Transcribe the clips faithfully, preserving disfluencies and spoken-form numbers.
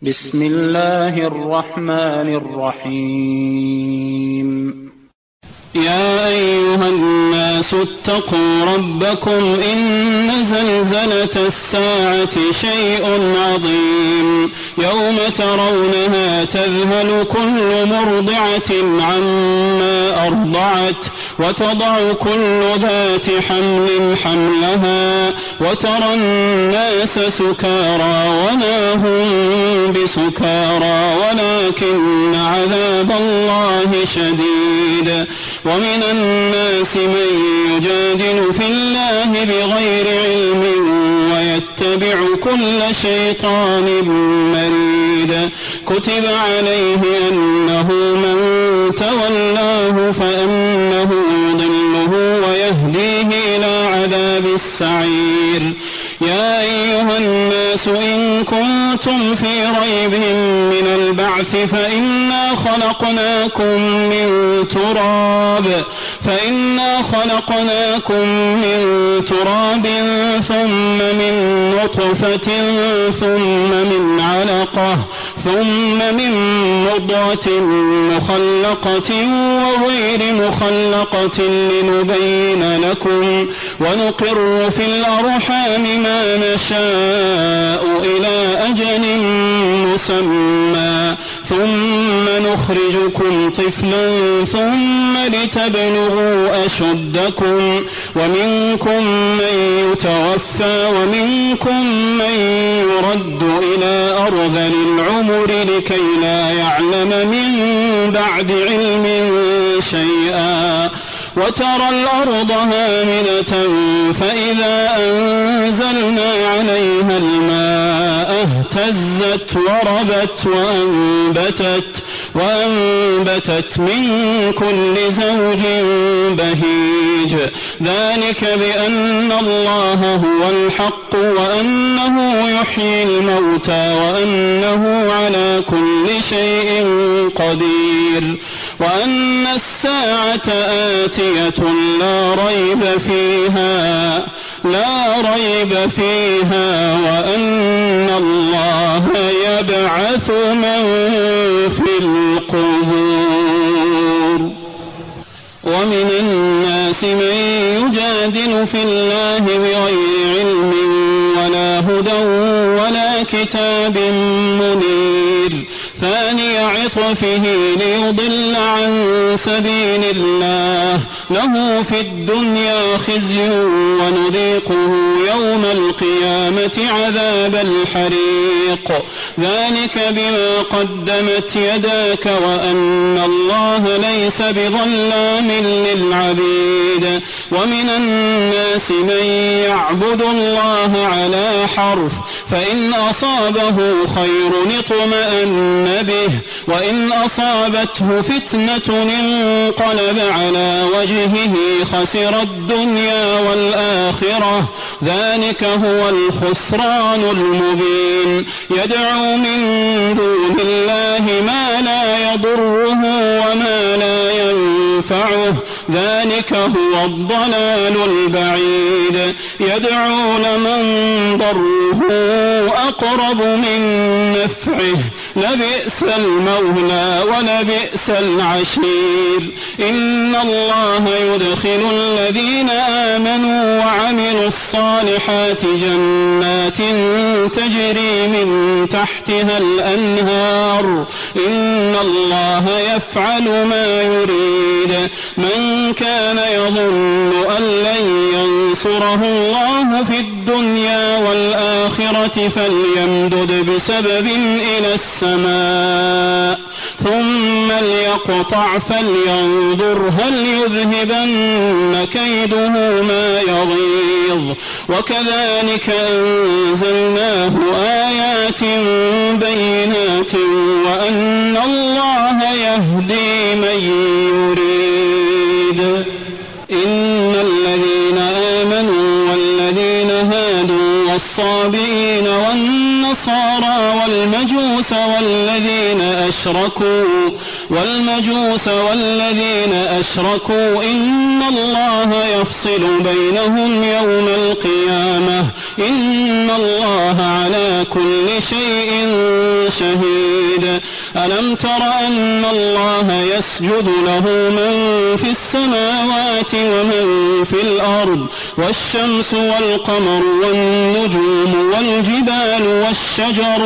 بسم الله الرحمن الرحيم. يا أيها الناس اتقوا ربكم إن زلزلة الساعة شيء عظيم يوم ترونها تذهل كل مرضعة عما أرضعت وتضع كل ذات حمل حملها وترى الناس سكارى وما هم بسكارى ولكن عذاب الله شديد. ومن الناس من يجادل في الله بغير علم ويتبع كل شيطان مريد. كتب عليه أنه من تولاه فأنه يضله ويهديه إلى عذاب السعير. يا أيها الناس إن كنتم في ريب من البعث فإنا خلقناكم من تراب فإنا خلقناكم من تراب ثم من نطفة ثم من علقة ثم من مضغة مخلقة وغير مخلقة لنبين لكم ونقر في الأرحام ما نشاء إلى أجل مسمى ثم نخرجكم طفلا ثم لتبلغوا أشدكم ومنكم من يتوفى ومنكم من يرد إلى أرذل العمر لكي لا يعلم من بعد علم شيئا. وترى الأرض هامدة فإذا أنزلنا عليها الماء اهتزت وربت وأنبتت, وأنبتت من كل زوج بهيج. ذلك بأن الله هو الحق وأنه يحيي الموتى وأنه على كل شيء قدير وأن الساعة آتية لا ريب فيها لا ريب فيها وأن الله يبعث من في القبور. ومن الناس من يجادل في الله بغير علم ولا هدى ولا كتاب منير. ثاني عطفه ليضل عن سبيل الله له في الدنيا خزي ونذيقه يوم القيامة عذاب الحريق. ذلك بما قدمت يداك وأن الله ليس بظلام للعبيد. ومن الناس من يعبد الله على حرف فإن أصابه خير اطمأن به وإن أصابته فتنة انقلب على وجهه خسر الدنيا والآخرة. ذلك هو الخسران المبين. يدعو من دون الله ما لا يضره وما لا ينفعه. ذلك هو الضلال البعيد. يدعو لمن ضره أقرب من نفعه لبئس المولى ولبئس العشير. إن الله يدخل الذين آمنوا وعملوا الصالحات جنات تجري من تحتها الأنهار. إن الله يفعل ما يريد. من كان يظن أن لن ينصره الله في الدنيا والآخرة فليمدد بسبب إلى السماء ثم ليقطع فلينظر هل يذهبن كيده ما يغيظ. وكذلك أنزلناه آيات بينات وأن الله يهدي من يريد. إن الذين آمنوا والذين هادوا والصابئين والنصارى والمجوس والذين أشركوا والمجوس والذين أشركوا إن الله يفصل بينهم يوم القيامة إن الله على كل شيء شهيد. ألم تر أن الله يسجد له من في السماوات ومن في الأرض والشمس والقمر والنجوم والجبال والشجر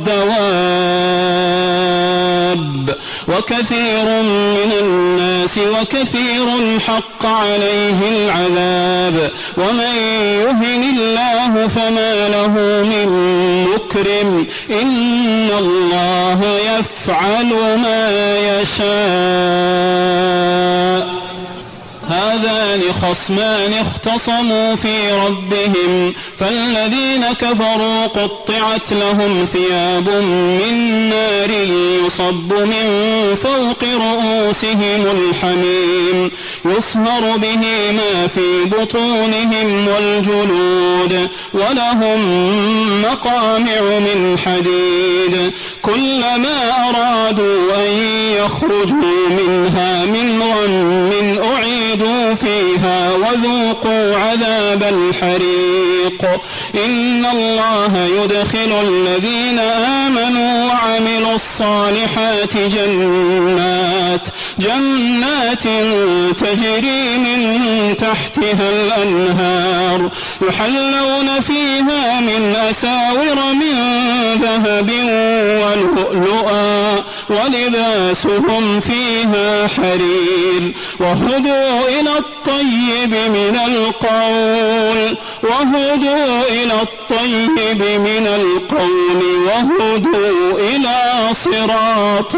والدواب وكثير من الناس وكثير حق عليه العذاب ومن يهن الله فما له من مكرم إن الله يفعل ما يشاء. هذان خصمان اختصموا في ربهم فالذين كفروا قطعت لهم ثياب من نار يصب من فوق رؤوسهم الحميم يصهر به ما في بطونهم والجلود ولهم مقامع من حديد كلما أرادوا أن يخرجوا منها من غم أعيدوا فيها وذوقوا عذاب الحريق. إن الله يدخل الذين آمنوا وعملوا الصالحات جنات جنات تجري من تحتها الأنهار يحلون فيها من أساور من ذهب ولؤلؤا ولباسهم فيها حرير وهدوا إلى الطيب من القول وهدوا إلى الطيب من القول وهدوا إلى صراط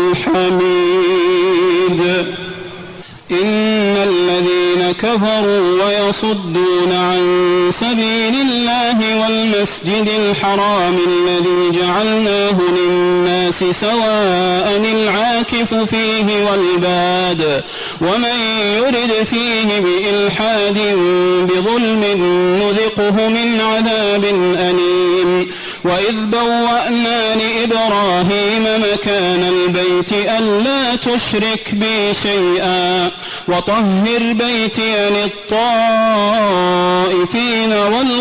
الحميد. إن الذين كفروا ويصدون عن سبيل الله والمسجد الحرام الذي جعلناه للناس سواء العاكف فيه والباد ومن يرد فيه بإلحاد بظلم نذقه من عذاب أليم. وإذ بوأنا لإبراهيم مكان البيت ألا تشرك بي شيئا وطهر بيتي للطائفين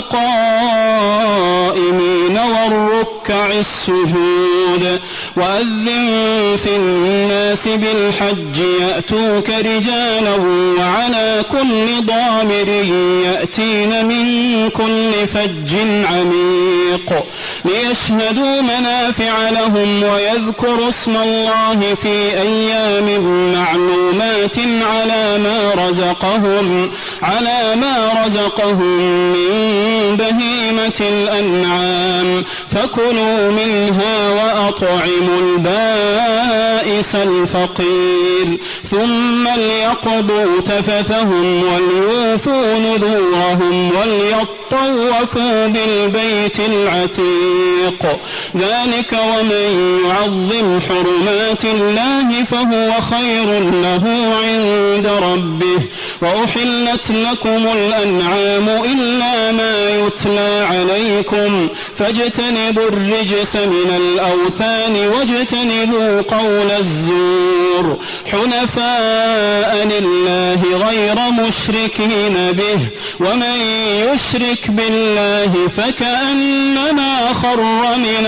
والقائمين والركع السجود. وأذن في الناس بالحج يأتوك رجالا وعلى كل ضامر يأتين من كل فج عميق ليشهدوا منافع لهم ويذكروا اسم الله في أيام معلومات على ما رزقهم على ما رزقهم من بهيمة الأنعام فكلوا منها وأطعموا البائس الفقير ثم ليقضوا تفثهم وليوفوا نذورهم وليطوفوا بالبيت العتيق. ذلك ومن يعظم حرمات الله فهو خير له عند ربه. وأحلت لكم الأنعام إلا ما يتلى عليكم فاجتنبوا الرجس من الأوثان واجتنبوا قول الزور حنفاء لله غير مشركين به ومن يشرك بالله فكأنما خر من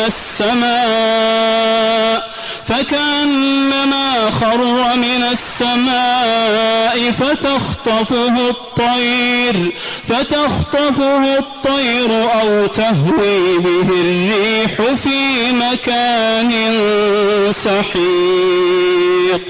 السماء فكأنما خر من السماء فتخطفه الطير فتخطفه الطير أو تهوي به الريح في مكان سحيق.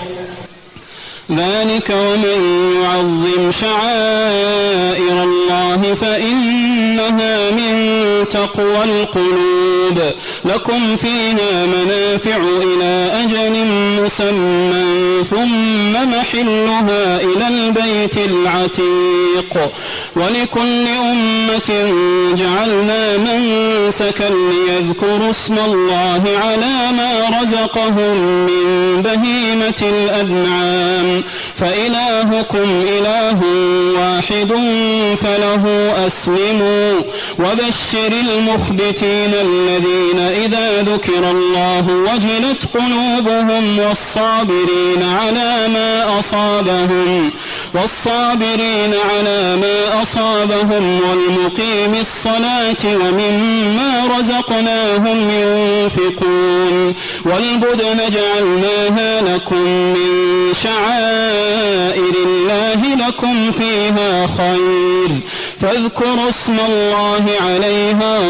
ذلك ومن يعظم شعائر الله فإنها من تقوى القلوب. لكم فيها منافع إلى أجل مسمى ثم محلها إلى البيت العتيق. ولكل أمة جعلنا منسكا ليذكروا اسم الله على ما رزقهم من بهيمة الأنعام فإلهكم إله واحد فله أسلموا وبشر المخبتين الذين إذا ذكر الله وجلت قلوبهم والصابرين على ما أصابهم والصابرين على ما أصابهم والمقيم الصلاة ومما رزقناهم ينفقون والبدن جعلناها لكم من شعائر الله لكم فيها خير فاذكروا اسم الله عليها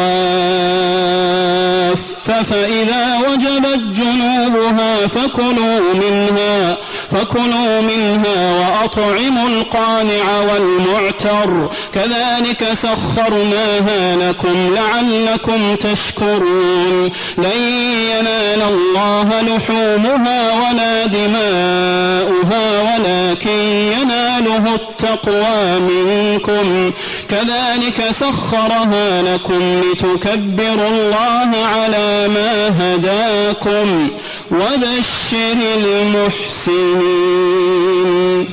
صواف فإذا وجبت جنوبها فكلوا منها فكلوا منها وأطعموا القانع والمعتر كذلك سخرناها لكم لعلكم تشكرون لن ينال الله لحومها ولا دماؤها ولكن يناله التقوى منكم كذلك سخرها لكم لتكبروا الله على ما هداكم وبشر المحسنين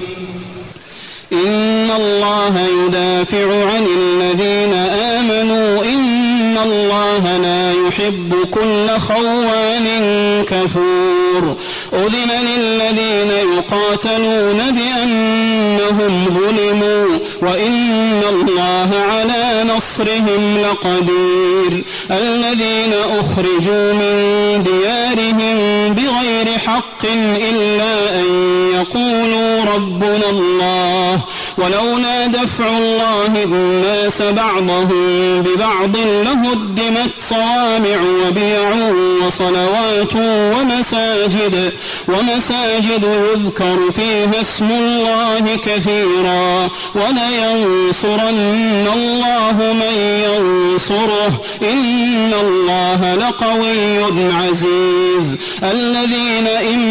إن الله يدافع عن الذين آمنوا إن الله لا يحب كل خوان كفور أذن للذين يقاتلون بأنهم ظلموا وإن الله على نصرهم لقدير الذين أخرجوا من ديارهم بغير حق إلا أن يقولوا ربنا الله ولولا دفع الله الناس بعضهم ببعض لهدمت صوامع وبيع وصلوات ومساجد ومساجد يذكر فيها اسم الله كثيرا ولينصرن الله من ينصره إن الله لقوي عزيز الذين إن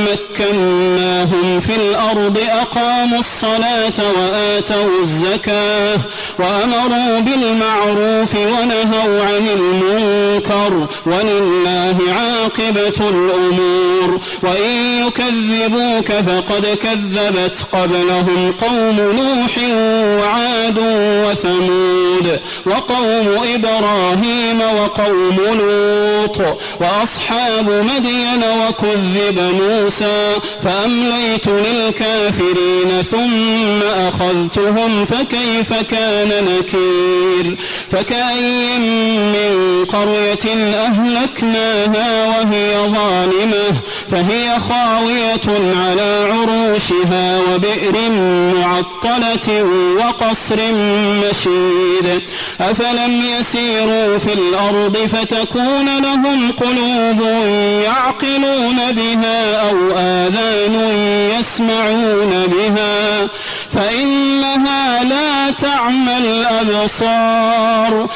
مكناهم في الأرض أقاموا الصلاة وآتوا الزكاة وأمروا بالمعروف ونهوا عن المنكر ولله عاقبة الأمور وإن يكذبوك فقد كذبت قبلهم قوم نوح وعاد وثمود وقوم إبراهيم وقوم لوط وأصحاب مدين وكذب موسى فأمليت للكافرين ثم أخذتهم فكيف كان نكير فكأي من قرية أهلكناها وهي ظالمة فهي خاوية على عروشها وبئر معطلة وقصر مشيد أفلم يسيروا في الأرض فتكون لهم قلوب يعقلون بها أو آذان يسمعون بها فإنها لا تعمى الأبصار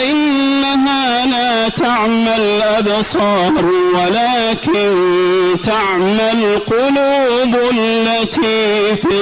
فإنها لا تعمى الأبصار ولكن تعمى القلوب التي في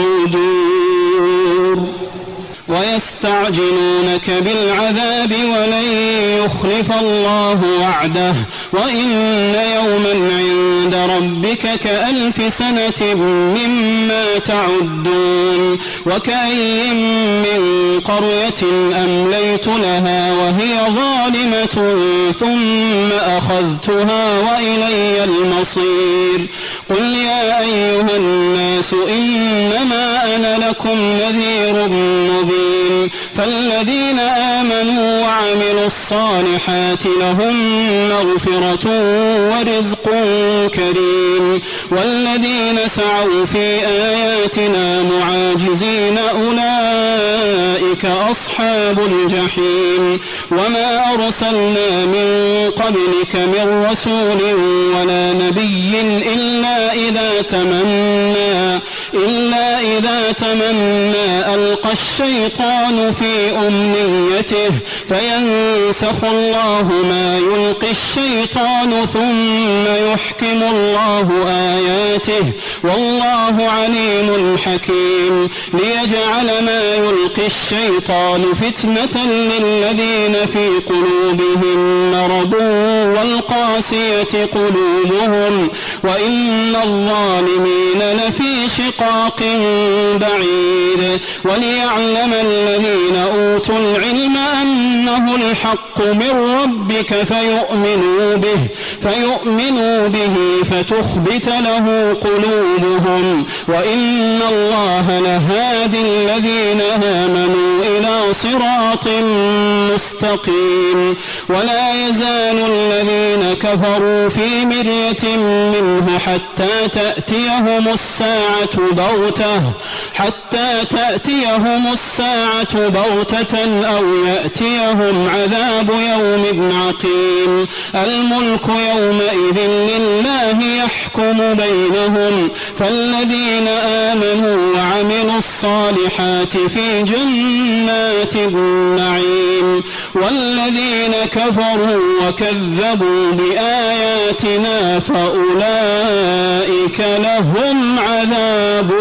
الصدور ويستعجلونك بالعذاب ولن يخلف الله وعده وإن يوما عند ربك كألف سنة مما تعدون وكأي من قرية أمليت لها وهي ظالمة ثم أخذتها وإلي المصير قل يا أيها الناس إنما أنا لكم نذير مبين فالذين آمنوا وعملوا الصالحات لهم مغفرة ورزق كريم والذين سعوا في آياتنا معاجزين أولئك أصحاب الجحيم وما أرسلنا من قبلك من رسول ولا نبي إلا إذا تمنى إلا إذا تمنى ألقى الشيطان في أمنيته فينسخ الله ما يلقي الشيطان ثم يحكم الله آياته والله عليم حكيم ليجعل ما يلقي الشيطان فتنة للذين في قلوبهم مرض والقاسية قلوبهم وإن الظالمين لفي شقاق بعيد وليعلم الذين أوتوا العلم أنه الحق من ربك فيؤمنوا به فيؤمنوا به فتخبت له قلوبهم وإن الله لهادي الذين آمنوا إلى صراط مستقيم ولا يزال الذين كفروا في مرية منه حتى تأتيهم الساعة بغتة حتى تأتيهم الساعة بغتة أو يأتيهم عذاب يوم عقيم الملك يومئذ لله يحكم بينهم فالذين آمنوا وعملوا الصالحات في جنات النعيم والذين كفروا وكذبوا بآياتنا فأولئك لهم عذاب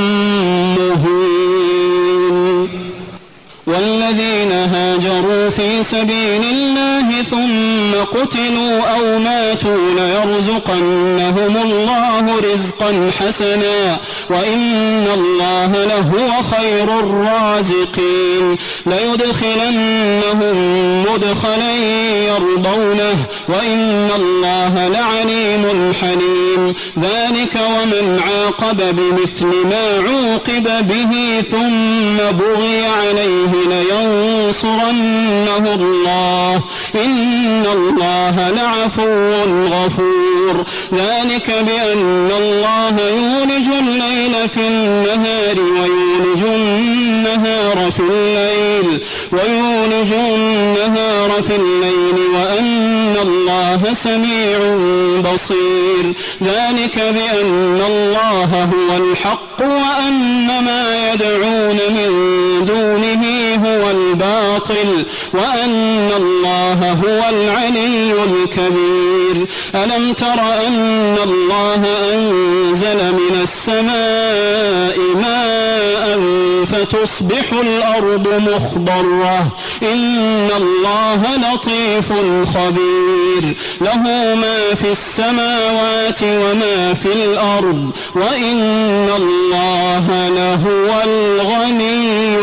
مهين والذين هاجروا في سبيل الله ثم قتلوا أو ماتوا ليرزقنهم الله رزقا حسنا وإن الله لهو خير الرازقين ليدخلنهم مدخلا يرضونه وإن الله لعليم حليم ذلك ومن عاقب بمثل ما عوقب به ثم بغي عليه لينصرنه الله إن الله لعفو غفور ذلك بأن الله يولج الليل في النهار ويولج النهار في الليل ويولج النهار في الليل وأن الله سميع بصير ذلك بأن الله هو الحق وأن ما يدعون من دونه هو الباطل وأن الله هو العلي الكبير ألم تر أن الله أنزل من السماء ماء فتصبح الأرض مخضرة إن الله لطيف خبير له ما في السماوات وما في الأرض وإن الله لهو الغني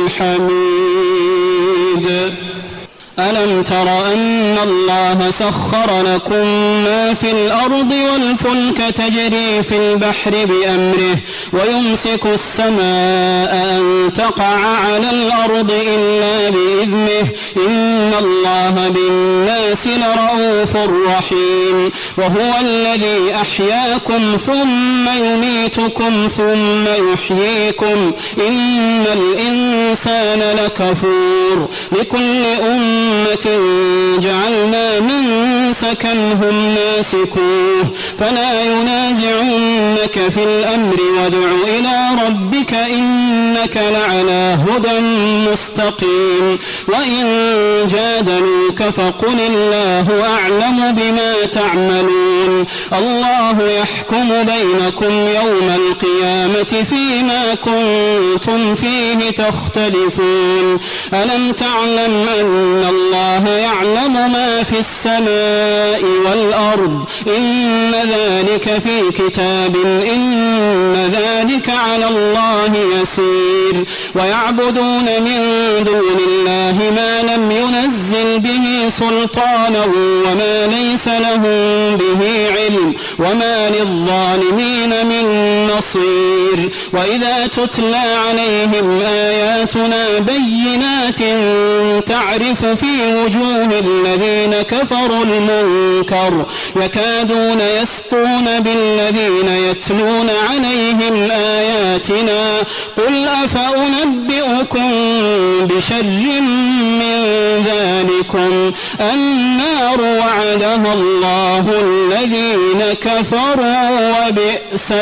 الحميد ألم تر أن الله سخر لكم ما في الأرض والفلك تجري في البحر بأمره ويمسك السماء أن تقع على الأرض إلا بإذنه إن الله بالناس لرؤوف رحيم وهو الذي أحياكم ثم يميتكم ثم يحييكم إن الإنسان لكفور لكل أمة جعلنا من سكنهم ناسكوه فلا ينازعنك في الأمر وادع إلى ربك إنك لعلى هدى مستقيم وإن جادلوك فقل الله أعلم بما تعملون الله يحكم بينكم يوم القيامة فيما كنتم فيه تختلفون ألم تعلم أن الله يعلم ما في السماء والأرض إن ذلك في كتاب إن ذلك على الله يسير ويعبدون من دون الله ما لم ينزل به سلطانا وما ليس لهم به علم وما للظالمين من نصير وإذا تتلى عليهم آياتنا بينات تعرف في وجوه الذين كفروا المنكر يكادون يسطون بالذين يتلون عليهم آياتنا قل أفأنبئكم بشر من ذلكم النار وعدها الله الذين كفروا وبئس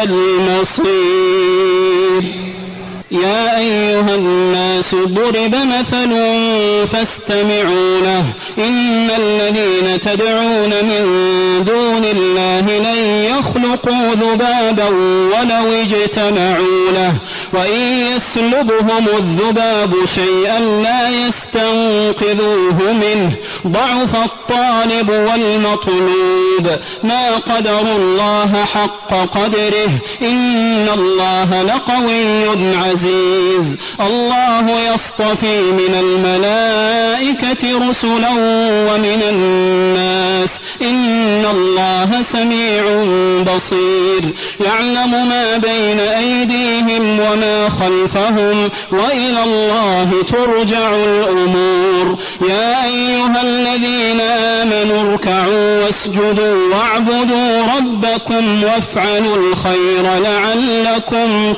المصير يا أيها الناس ضرب مثل فاستمعوا له إن الذين تدعون من دون الله لن يخلقوا ذبابا ولو اجتمعوا له وإن يسلبهم الذباب شيئا لا يستنقذوه منه ضعف الطالب والمطلوب ما قدروا الله حق قدره إن الله لقوي عزيز الله يصطفي من الملائكة رسلا ومن الناس إن الله سميع بصير يعلم ما بين أيديهم وما خلفهم وإلى الله ترجع الأمور يا أيها الذين آمنوا اركعوا واسجدوا واعبدوا ربكم وافعلوا الخير لعلكم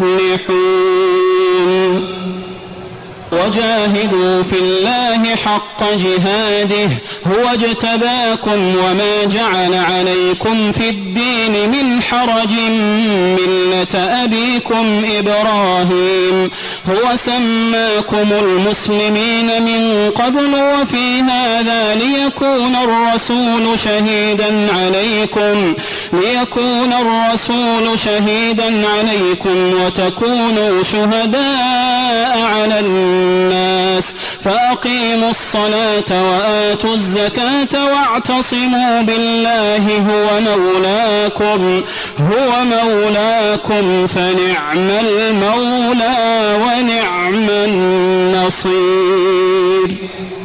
تفلحون وجاهدوا في الله حق جهاده هو اجتباكم وما جعل عليكم في الدين من حرج ملة أبيكم إبراهيم هو سماكم المسلمين من قبل وفي هذا ليكون الرسول شهيدا عليكم ليكون الرسول شهيدا عليكم وتكونوا شهداء على الناس فأقيموا الصلاة وآتوا الزكاة واعتصموا بالله هو مولاكم هو مولاكم فنعم المولى ونعم النصير.